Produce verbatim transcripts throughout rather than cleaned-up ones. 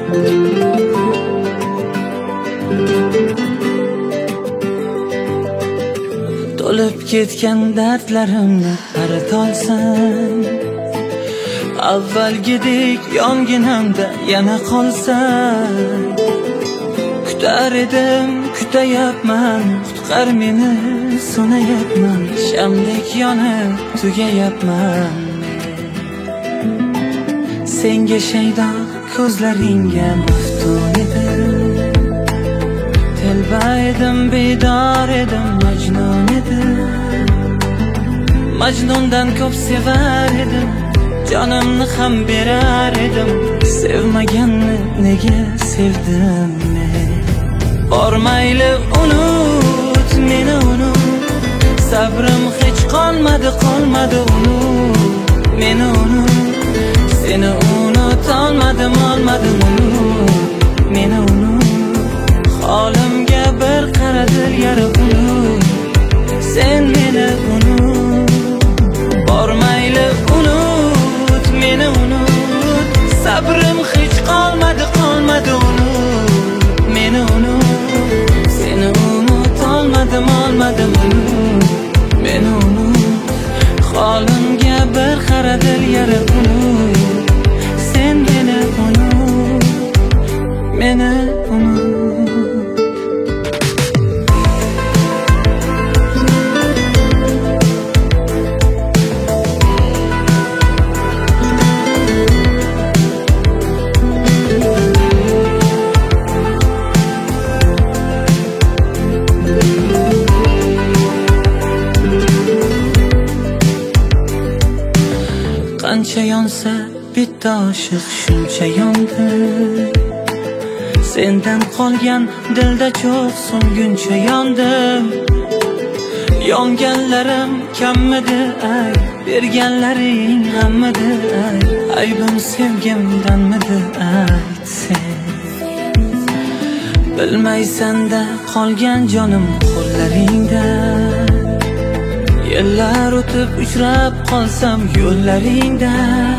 To'lib ketgan dardlarimni aritolsang, avvalgidek yonginamda yana qolsang. Kutar edim, kutayapman, qutqar meni, so'nayapman, shamdek yonib tugayapman. Senga shaydo ko'zlaringga maftun edim, telba edim, bedor edim, majnun edim. Majnundan ko'p sevar edim, jonimni ham berar edim. Sevmaganni nega sevdim men? Bormayli unut, meni unut, sabrim hech qolmadi, qolmadi unut, meni unut. Seni unutolmadim, olmadim unut, meni unut. Holimga bir qara dil yara unut, sen meni unut. Bormayli unut, meni unut, sabrim hech qolmadi, qolmadi unut, meni unut. Seni unutolmadim, olmadim unut, meni unut. Holimga bir qara dil yara unut, sen meni unut, meni unut. Qancha yonsa bitta oshiq shuncha yondi. Sendan qolgan dilda cho'q so'nguncha yondim. Yonganlarim kammidi ay, berganlaring hammidi ay. Aybim sevgimdanmidi ayt sen. Bilmaysan-da qolgan jonim qo'llaringda. Yillar o'tib uchrab qolsam yo'llaringda,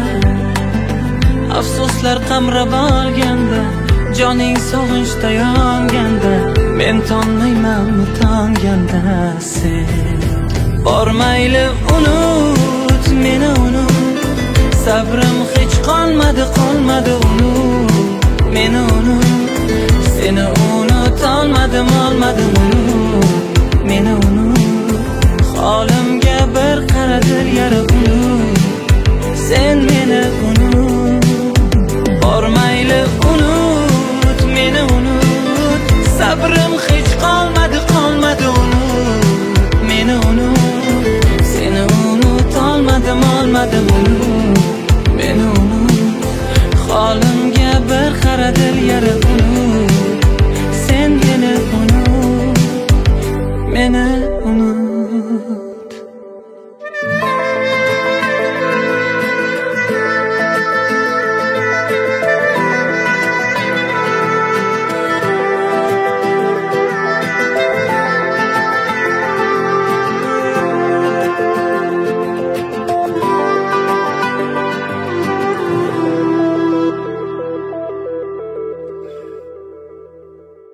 afsuslar qamrab olganda, joning sog'inchda yonganda, men tonmaymanmi tonganda sen. Bormayli unut, meni unut, sabrim hech qolmadi, qolmadi unut, meni unut. Seni unutolmadim, olmadim unut, meni unut. Holimga bir qara dil yara unut, sen meni unut. Bormayli unut, meni unut, sabrim hech qolmadi, qolmadi unut, meni unut. Seni unutolmadim, olmadim unut, meni unut. Holimga bir qara dil yara unut, sen meni unut, meni unut.